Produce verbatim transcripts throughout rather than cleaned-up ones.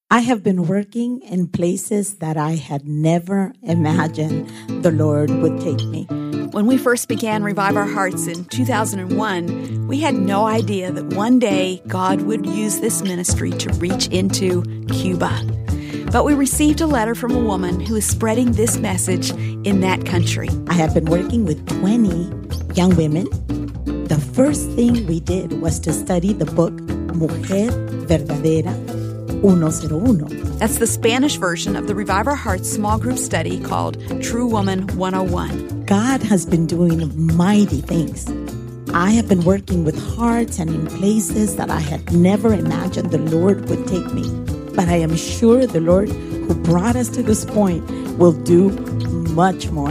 I have been working in places that I had never imagined the Lord would take me. When we first began Revive Our Hearts in two thousand one, we had no idea that one day God would use this ministry to reach into Cuba. But we received a letter from a woman who is spreading this message in that country. I have been working with twenty young women. The first thing we did was to study the book Mujer Verdadera one oh one. That's the Spanish version of the Revive Our Hearts small group study called True Woman one oh one. God has been doing mighty things. I have been working with hearts and in places that I had never imagined the Lord would take me. But I am sure the Lord who brought us to this point will do much more.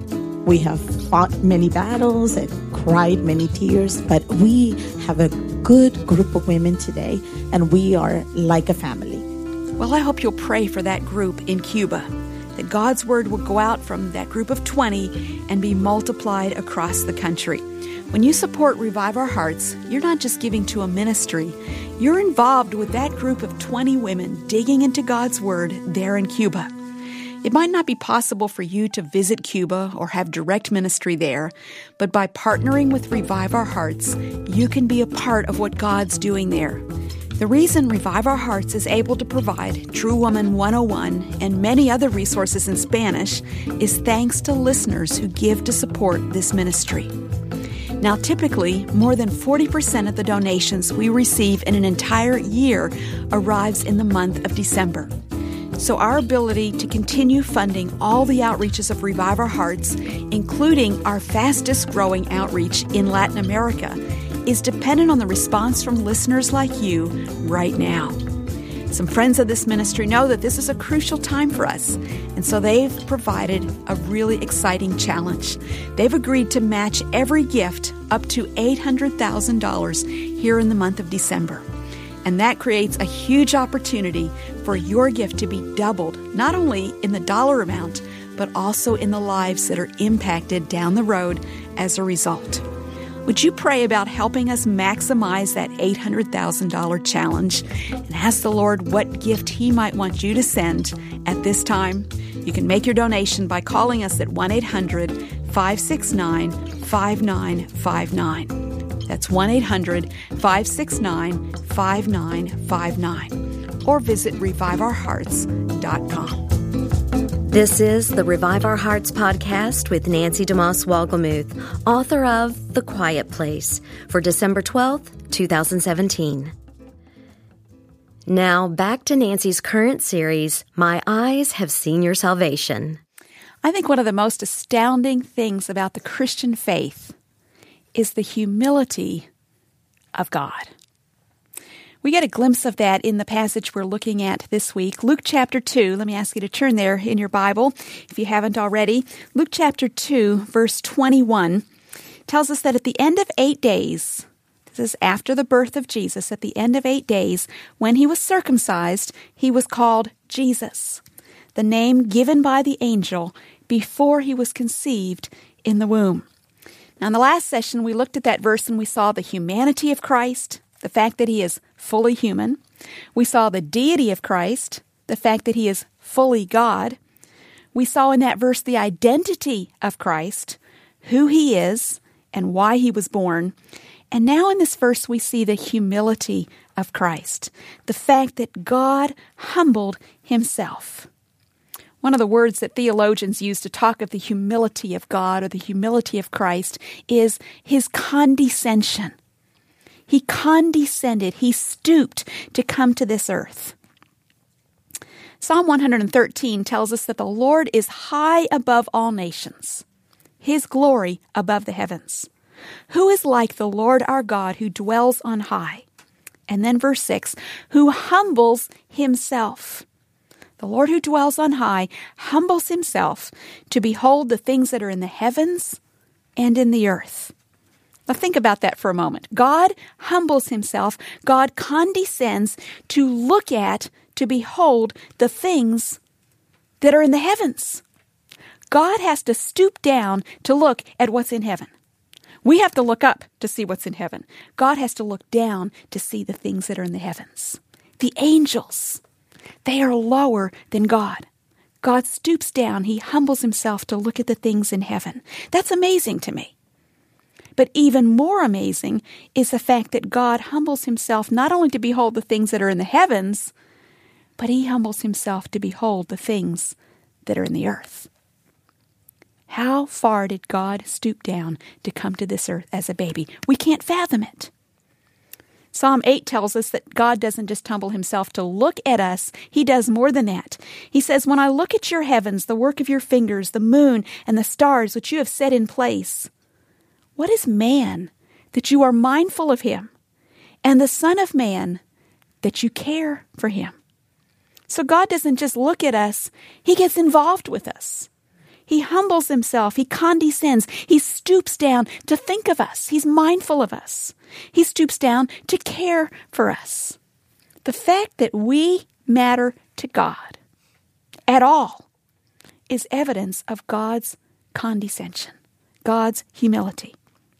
We have fought many battles and cried many tears, but we have a good group of women today, and we are like a family. Well, I hope you'll pray for that group in Cuba, that God's word will go out from that group of twenty and be multiplied across the country. When you support Revive Our Hearts, you're not just giving to a ministry. You're involved with that group of twenty women digging into God's word there in Cuba. It might not be possible for you to visit Cuba or have direct ministry there, but by partnering with Revive Our Hearts, you can be a part of what God's doing there. The reason Revive Our Hearts is able to provide True Woman one oh one and many other resources in Spanish is thanks to listeners who give to support this ministry. Now, typically, more than forty percent of the donations we receive in an entire year arrives in the month of December. So our ability to continue funding all the outreaches of Revive Our Hearts, including our fastest growing outreach in Latin America, is dependent on the response from listeners like you right now. Some friends of this ministry know that this is a crucial time for us, and so they've provided a really exciting challenge. They've agreed to match every gift up to eight hundred thousand dollars here in the month of December. And that creates a huge opportunity for your gift to be doubled, not only in the dollar amount, but also in the lives that are impacted down the road as a result. Would you pray about helping us maximize that eight hundred thousand dollars challenge and ask the Lord what gift He might want you to send at this time? You can make your donation by calling us at one eight hundred five six nine five nine five nine. That's one eight hundred five six nine five nine five nine. Or visit revive our hearts dot com. This is the Revive Our Hearts podcast with Nancy DeMoss Wolgemuth, author of The Quiet Place, for December twelfth, twenty seventeen. Now, back to Nancy's current series, My Eyes Have Seen Your Salvation. I think one of the most astounding things about the Christian faith is the humility of God. We get a glimpse of that in the passage we're looking at this week, Luke chapter two. Let me ask you to turn there in your Bible if you haven't already. Luke chapter two, verse twenty-one, tells us that at the end of eight days, this is after the birth of Jesus, at the end of eight days, when he was circumcised, he was called Jesus, the name given by the angel before he was conceived in the womb. Now, in the last session, we looked at that verse and we saw the humanity of Christ, the fact that he is fully human. We saw the deity of Christ, the fact that he is fully God. We saw in that verse the identity of Christ, who he is and why he was born. And now in this verse, we see the humility of Christ, the fact that God humbled himself. One of the words that theologians use to talk of the humility of God or the humility of Christ is his condescension. He condescended, he stooped to come to this earth. Psalm one thirteen tells us that the Lord is high above all nations, his glory above the heavens. Who is like the Lord our God who dwells on high? And then verse six, who humbles himself. The Lord who dwells on high humbles himself to behold the things that are in the heavens and in the earth. Now think about that for a moment. God humbles himself. God condescends to look at, to behold the things that are in the heavens. God has to stoop down to look at what's in heaven. We have to look up to see what's in heaven. God has to look down to see the things that are in the heavens. The angels, They are lower than God. God stoops down. He humbles himself to look at the things in heaven. That's amazing to me. But even more amazing is the fact that God humbles himself not only to behold the things that are in the heavens, but he humbles himself to behold the things that are in the earth. How far did God stoop down to come to this earth as a baby? We can't fathom it. Psalm eight tells us that God doesn't just humble himself to look at us. He does more than that. He says, when I look at your heavens, the work of your fingers, the moon and the stars which you have set in place, what is man that you are mindful of him, and the Son of Man that you care for him? So God doesn't just look at us, he gets involved with us. He humbles himself. He condescends. He stoops down to think of us. He's mindful of us. He stoops down to care for us. The fact that we matter to God at all is evidence of God's condescension, God's humility.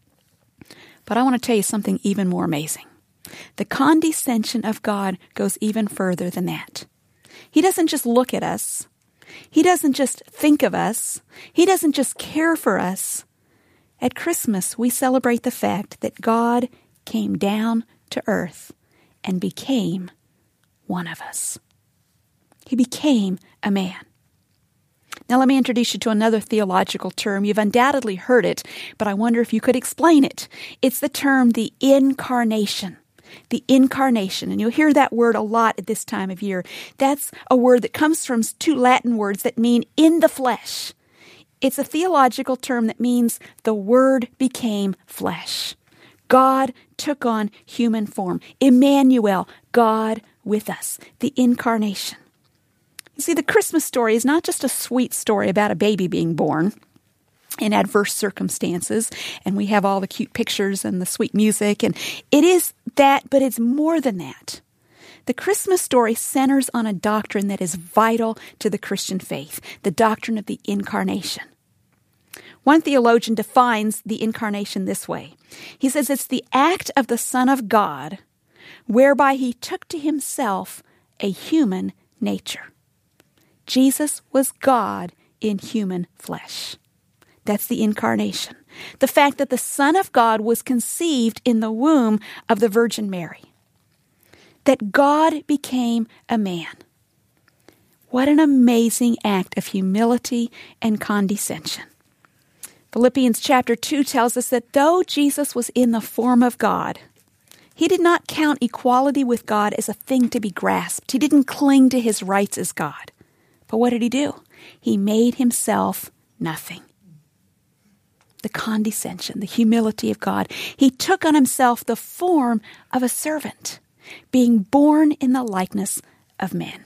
But I want to tell you something even more amazing. The condescension of God goes even further than that. He doesn't just look at us. He doesn't just think of us. He doesn't just care for us. At Christmas, we celebrate the fact that God came down to earth and became one of us. He became a man. Now let me introduce you to another theological term. You've undoubtedly heard it, but I wonder if you could explain it. It's the term the incarnation. The incarnation, and you'll hear that word a lot at this time of year. That's a word that comes from two Latin words that mean in the flesh. It's a theological term that means the Word became flesh. God took on human form. Emmanuel, God with us. The incarnation. You see, the Christmas story is not just a sweet story about a baby being born in adverse circumstances, and we have all the cute pictures and the sweet music, and it is that, but it's more than that. The Christmas story centers on a doctrine that is vital to the Christian faith, the doctrine of the incarnation. One theologian defines the incarnation this way. He says it's the act of the Son of God whereby he took to himself a human nature. Jesus was God in human flesh. That's the incarnation. The fact that the Son of God was conceived in the womb of the Virgin Mary. That God became a man. What an amazing act of humility and condescension. Philippians chapter two tells us that though Jesus was in the form of God, he did not count equality with God as a thing to be grasped. He didn't cling to his rights as God. But what did he do? He made himself nothing. The condescension, the humility of God. He took on himself the form of a servant, being born in the likeness of men.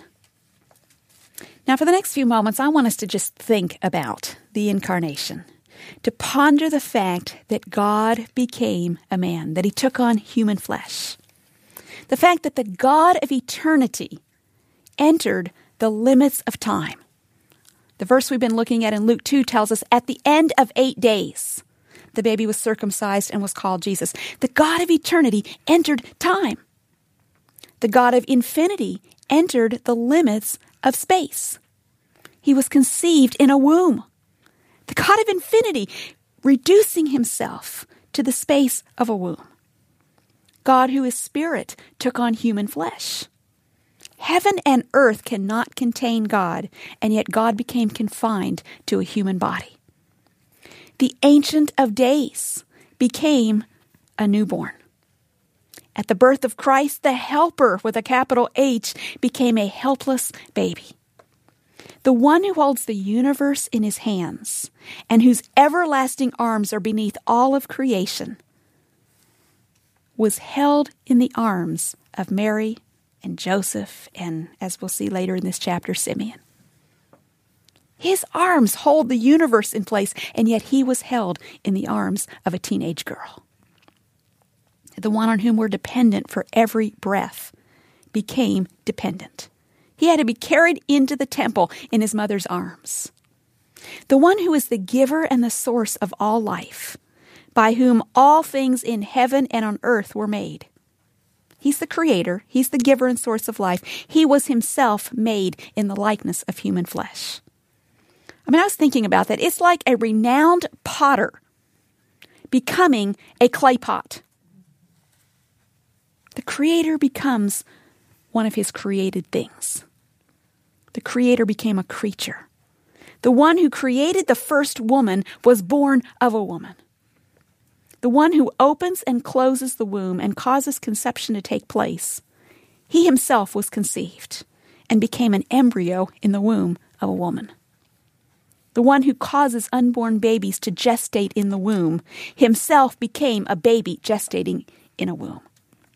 Now, for the next few moments, I want us to just think about the incarnation, to ponder the fact that God became a man, that he took on human flesh. The fact that the God of eternity entered the limits of time. The verse we've been looking at in Luke two tells us at the end of eight days, the baby was circumcised and was called Jesus. The God of eternity entered time. The God of infinity entered the limits of space. He was conceived in a womb. The God of infinity reducing himself to the space of a womb. God who is spirit took on human flesh. Heaven and earth cannot contain God, and yet God became confined to a human body. The Ancient of Days became a newborn. At the birth of Christ, the Helper, with a capital H, became a helpless baby. The one who holds the universe in his hands, and whose everlasting arms are beneath all of creation, was held in the arms of Mary and Joseph, and as we'll see later in this chapter, Simeon. His arms hold the universe in place, and yet he was held in the arms of a teenage girl. The one on whom we're dependent for every breath became dependent. He had to be carried into the temple in his mother's arms. The one who is the giver and the source of all life, by whom all things in heaven and on earth were made. He's the creator. He's the giver and source of life. He was himself made in the likeness of human flesh. I mean, I was thinking about that. It's like a renowned potter becoming a clay pot. The creator becomes one of his created things. The creator became a creature. The one who created the first woman was born of a woman. The one who opens and closes the womb and causes conception to take place, he himself was conceived and became an embryo in the womb of a woman. The one who causes unborn babies to gestate in the womb, himself became a baby gestating in a womb.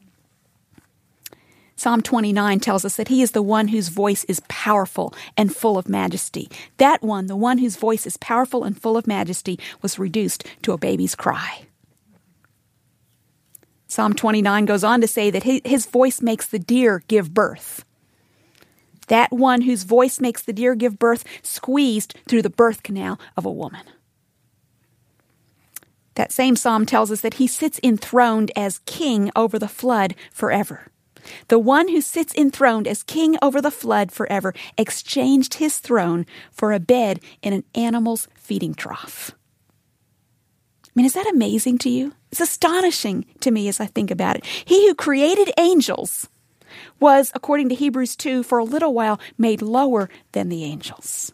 Psalm twenty-nine tells us that he is the one whose voice is powerful and full of majesty. That one, the one whose voice is powerful and full of majesty, was reduced to a baby's cry. Psalm twenty-nine goes on to say that his voice makes the deer give birth. That one whose voice makes the deer give birth squeezed through the birth canal of a woman. That same psalm tells us that he sits enthroned as king over the flood forever. The one who sits enthroned as king over the flood forever exchanged his throne for a bed in an animal's feeding trough. I mean, is that amazing to you? It's astonishing to me as I think about it. He who created angels was, according to Hebrews two, for a little while made lower than the angels.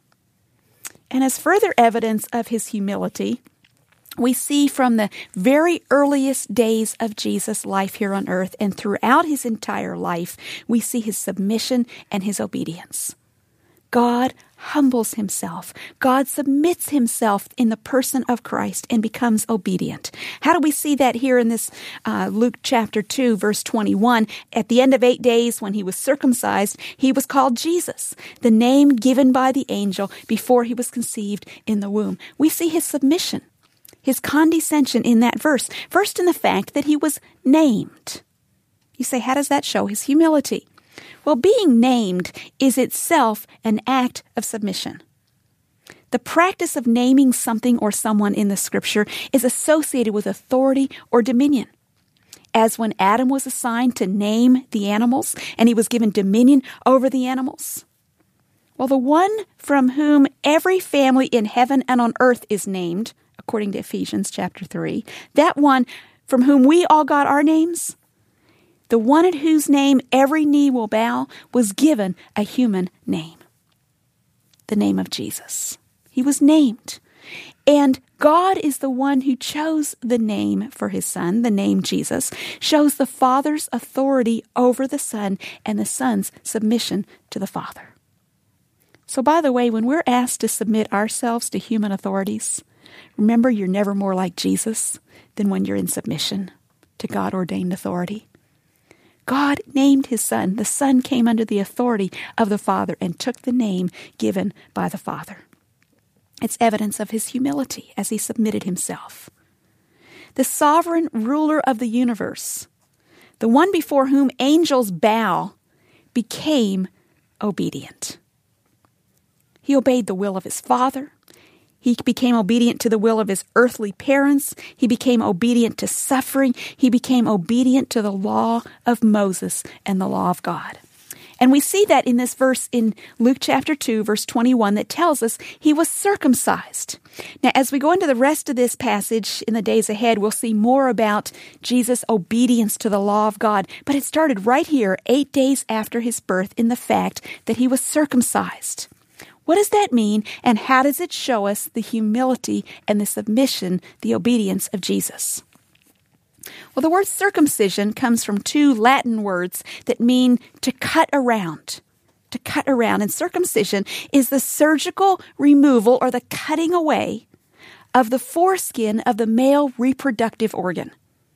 And as further evidence of his humility, we see from the very earliest days of Jesus' life here on earth and throughout his entire life, we see his submission and his obedience. God humbles himself. God submits himself in the person of Christ and becomes obedient. How do we see that here in this uh, Luke chapter two, verse twenty-one? At the end of eight days when he was circumcised, he was called Jesus, the name given by the angel before he was conceived in the womb. We see his submission, his condescension in that verse. First in the fact that he was named. You say, how does that show his humility? Well, being named is itself an act of submission. The practice of naming something or someone in the Scripture is associated with authority or dominion. As when Adam was assigned to name the animals and he was given dominion over the animals. Well, the one from whom every family in heaven and on earth is named, according to Ephesians chapter three, that one from whom we all got our names, the one at whose name every knee will bow, was given a human name. The name of Jesus. He was named. And God is the one who chose the name for his son, the name Jesus, shows the Father's authority over the Son and the Son's submission to the Father. So by the way, when we're asked to submit ourselves to human authorities, remember you're never more like Jesus than when you're in submission to God-ordained authority. God named his Son. The Son came under the authority of the Father and took the name given by the Father. It's evidence of his humility as he submitted himself. The sovereign ruler of the universe, the one before whom angels bow, became obedient. He obeyed the will of his Father. He became obedient to the will of his earthly parents. He became obedient to suffering. He became obedient to the law of Moses and the law of God. And we see that in this verse in Luke chapter two, verse twenty-one, that tells us he was circumcised. Now, as we go into the rest of this passage in the days ahead, we'll see more about Jesus' obedience to the law of God. But it started right here, eight days after his birth, in the fact that he was circumcised. What does that mean, and how does it show us the humility and the submission, the obedience of Jesus? Well, the word circumcision comes from two Latin words that mean to cut around. To cut around. And circumcision is the surgical removal or the cutting away of the foreskin of the male reproductive organ.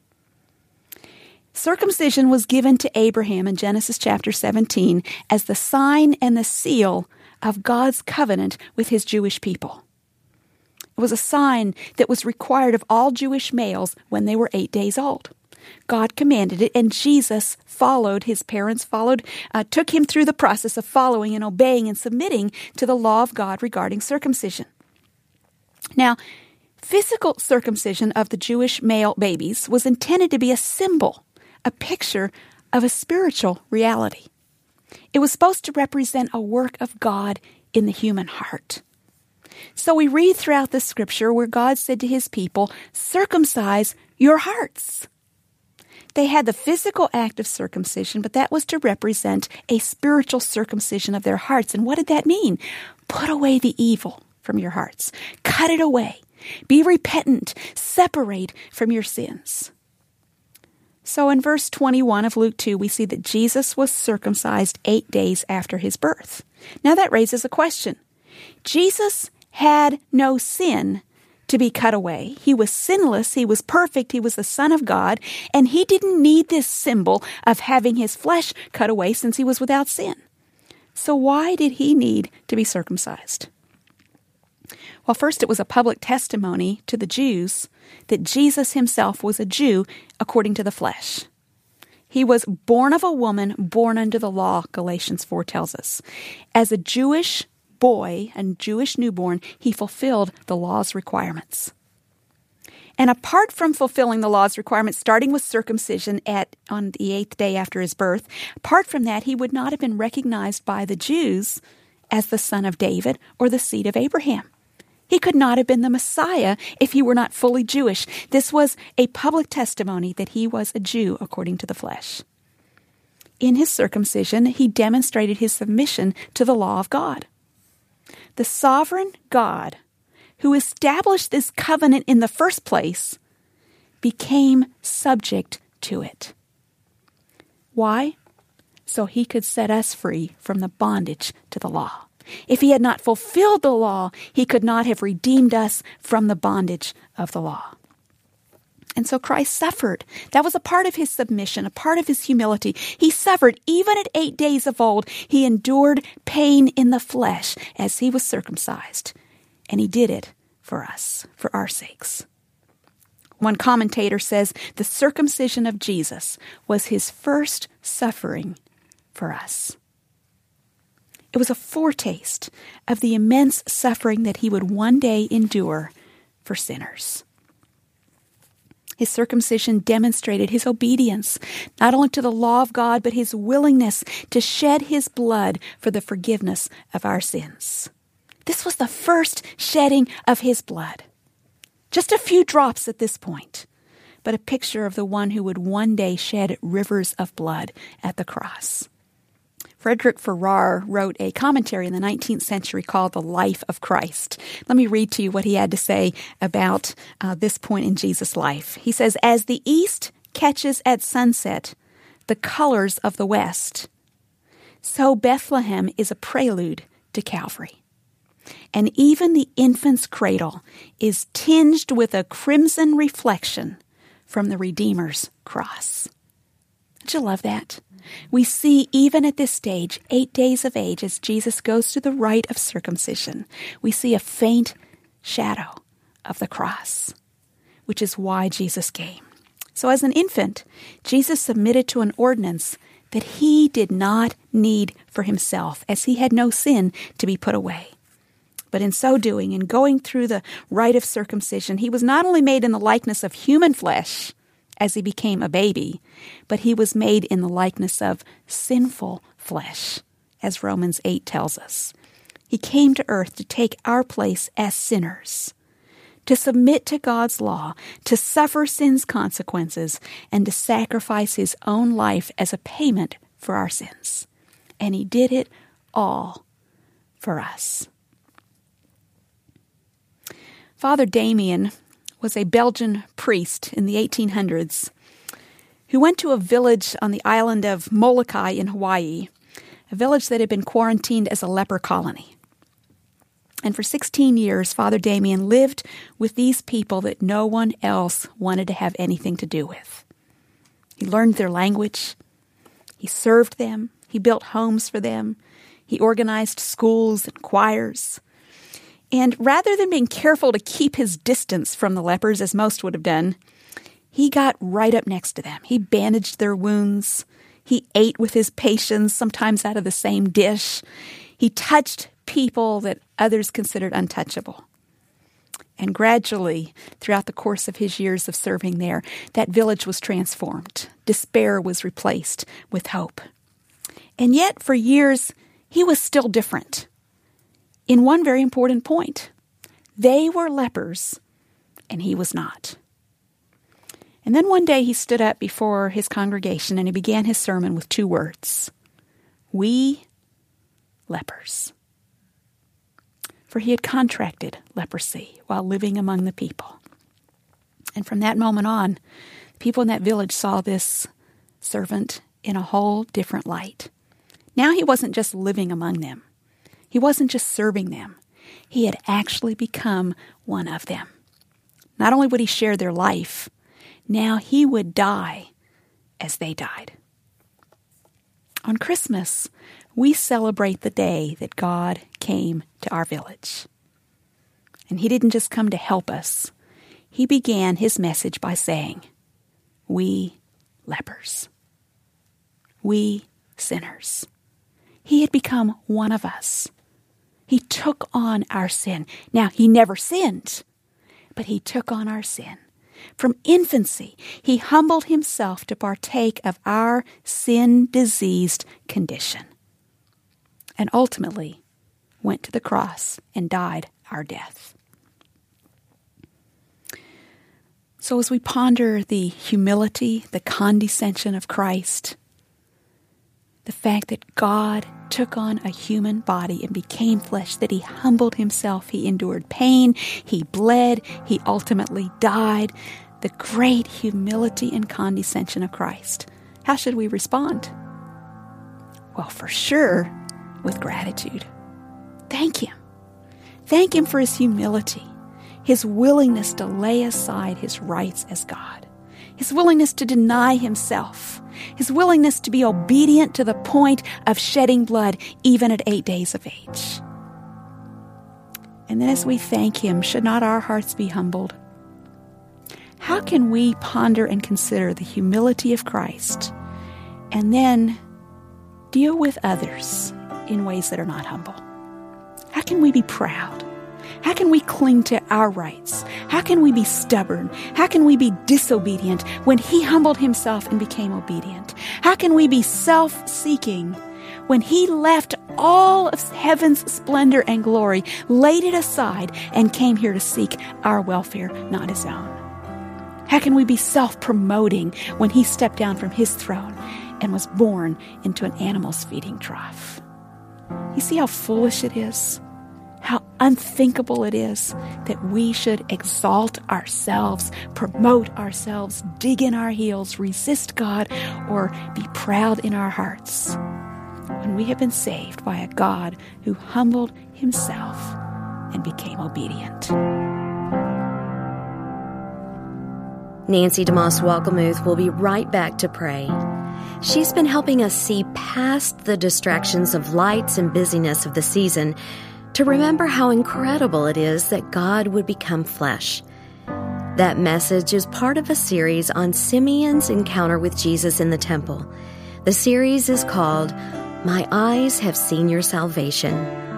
Circumcision was given to Abraham in Genesis chapter seventeen as the sign and the seal of God's covenant with his Jewish people. It was a sign that was required of all Jewish males when they were eight days old. God commanded it, and Jesus followed, his parents followed, uh, took him through the process of following and obeying and submitting to the law of God regarding circumcision. Now, physical circumcision of the Jewish male babies was intended to be a symbol a picture of a spiritual reality. It was supposed to represent a work of God in the human heart. So we read throughout the scripture where God said to his people, circumcise your hearts. They had the physical act of circumcision, but that was to represent a spiritual circumcision of their hearts. And what did that mean? Put away the evil from your hearts. Cut it away. Be repentant. Separate from your sins. So in verse twenty-one of Luke two, we see that Jesus was circumcised eight days after his birth. Now that raises a question. Jesus had no sin to be cut away. He was sinless. He was perfect. He was the Son of God. And he didn't need this symbol of having his flesh cut away since he was without sin. So why did he need to be circumcised? Well, first, it was a public testimony to the Jews that Jesus himself was a Jew according to the flesh. He was born of a woman, born under the law, Galatians four tells us. As a Jewish boy, a Jewish newborn, he fulfilled the law's requirements. And apart from fulfilling the law's requirements, starting with circumcision at on the eighth day after his birth, apart from that, he would not have been recognized by the Jews as the son of David or the seed of Abraham. He could not have been the Messiah if he were not fully Jewish. This was a public testimony that he was a Jew according to the flesh. In his circumcision, he demonstrated his submission to the law of God. The sovereign God, who established this covenant in the first place, became subject to it. Why? So he could set us free from the bondage to the law. If he had not fulfilled the law, he could not have redeemed us from the bondage of the law. And so Christ suffered. That was a part of his submission, a part of his humility. He suffered. Even at eight days of old, he endured pain in the flesh as he was circumcised. And he did it for us, for our sakes. One commentator says the circumcision of Jesus was his first suffering for us. It was a foretaste of the immense suffering that he would one day endure for sinners. His circumcision demonstrated his obedience, not only to the law of God, but his willingness to shed his blood for the forgiveness of our sins. This was the first shedding of his blood. Just a few drops at this point, but a picture of the one who would one day shed rivers of blood at the cross. Frederick Farrar wrote a commentary in the nineteenth century called The Life of Christ. Let me read to you what he had to say about uh, this point in Jesus' life. He says, as the east catches at sunset the colors of the west, so Bethlehem is a prelude to Calvary. And even the infant's cradle is tinged with a crimson reflection from the Redeemer's cross. Don't you love that? We see even at this stage, eight days of age, as Jesus goes through the rite of circumcision, we see a faint shadow of the cross, which is why Jesus came. So as an infant, Jesus submitted to an ordinance that he did not need for himself, as he had no sin to be put away. But in so doing, in going through the rite of circumcision, he was not only made in the likeness of human flesh, as he became a baby, but he was made in the likeness of sinful flesh, as Romans eight tells us. He came to earth to take our place as sinners, to submit to God's law, to suffer sin's consequences, and to sacrifice his own life as a payment for our sins. And he did it all for us. Father Damien was a Belgian priest in the eighteen hundreds who went to a village on the island of Molokai in Hawaii, a village that had been quarantined as a leper colony. And for sixteen years, Father Damien lived with these people that no one else wanted to have anything to do with. He learned their language. He served them. He built homes for them. He organized schools and choirs. And rather than being careful to keep his distance from the lepers, as most would have done, he got right up next to them. He bandaged their wounds. He ate with his patients, sometimes out of the same dish. He touched people that others considered untouchable. And gradually, throughout the course of his years of serving there, that village was transformed. Despair was replaced with hope. And yet, for years, he was still different. In one very important point, they were lepers, and he was not. And then one day he stood up before his congregation and he began his sermon with two words. We lepers. For he had contracted leprosy while living among the people. And from that moment on, people in that village saw this servant in a whole different light. Now he wasn't just living among them. He wasn't just serving them. He had actually become one of them. Not only would he share their life, now he would die as they died. On Christmas, we celebrate the day that God came to our village. And he didn't just come to help us. He began his message by saying, we lepers. We sinners. He had become one of us. He took on our sin. Now, he never sinned, but he took on our sin. From infancy, he humbled himself to partake of our sin-diseased condition, and ultimately went to the cross and died our death. So as we ponder the humility, the condescension of Christ, the fact that God took on a human body and became flesh, that he humbled himself, he endured pain, he bled, he ultimately died, the great humility and condescension of Christ. How should we respond? Well, for sure, with gratitude. Thank him. Thank him for his humility, his willingness to lay aside his rights as God, his willingness to deny himself, his willingness to be obedient to the point of shedding blood even at eight days of age. And then as we thank him, should not our hearts be humbled? How can we ponder and consider the humility of Christ and then deal with others in ways that are not humble? How can we be proud? How can we cling to our rights? How can we be stubborn? How can we be disobedient when he humbled himself and became obedient? How can we be self-seeking when he left all of heaven's splendor and glory, laid it aside, and came here to seek our welfare, not his own? How can we be self-promoting when he stepped down from his throne and was born into an animal's feeding trough? You see how foolish it is? How unthinkable it is that we should exalt ourselves, promote ourselves, dig in our heels, resist God, or be proud in our hearts when we have been saved by a God who humbled himself and became obedient. Nancy DeMoss Wolgemuth will be right back to pray. She's been helping us see past the distractions of lights and busyness of the season to remember how incredible it is that God would become flesh. That message is part of a series on Simeon's encounter with Jesus in the temple. The series is called My Eyes Have Seen Your Salvation.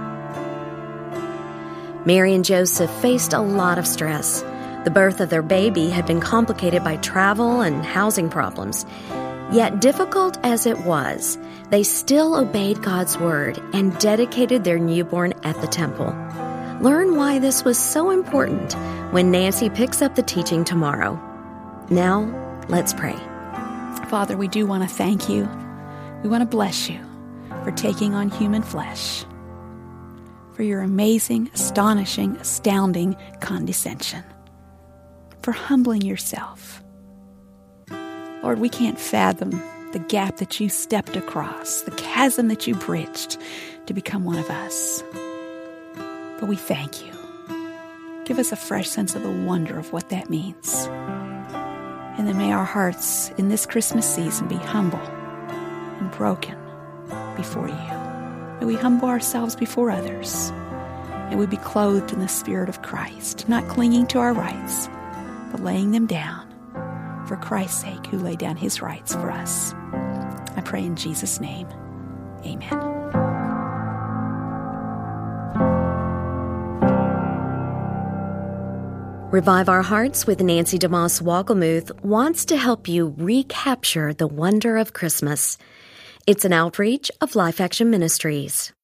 Mary and Joseph faced a lot of stress. The birth of their baby had been complicated by travel and housing problems. Yet difficult as it was, they still obeyed God's word and dedicated their newborn at the temple. Learn why this was so important when Nancy picks up the teaching tomorrow. Now, let's pray. Father, we do want to thank you. We want to bless you for taking on human flesh, for your amazing, astonishing, astounding condescension, for humbling yourself. Lord, we can't fathom the gap that you stepped across, the chasm that you bridged to become one of us. But we thank you. Give us a fresh sense of the wonder of what that means. And then may our hearts in this Christmas season be humble and broken before you. May we humble ourselves before others. May we be clothed in the Spirit of Christ, not clinging to our rights, but laying them down for Christ's sake, who laid down his rights for us. I pray in Jesus' name. Amen. Revive Our Hearts with Nancy DeMoss Wolgemuth wants to help you recapture the wonder of Christmas. It's an outreach of Life Action Ministries.